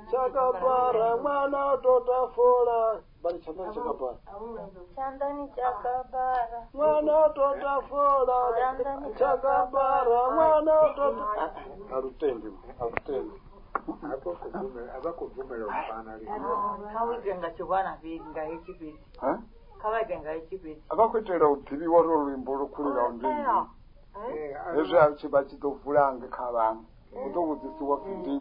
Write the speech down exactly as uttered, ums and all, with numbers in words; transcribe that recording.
chakabara mwana totafola bali chandani chakabara chandani chakabara mwana totafola chakabara mwana tota arutendi arutendi ako kuvume abakuvumela umfana ali kawigenga chobana binga ekipiti ha kawagenga ekipiti abakwetera utibi waro lwimbo lukulira ondindi eh ezo chiba chitofulanga kabanga utokuzisiwa fiti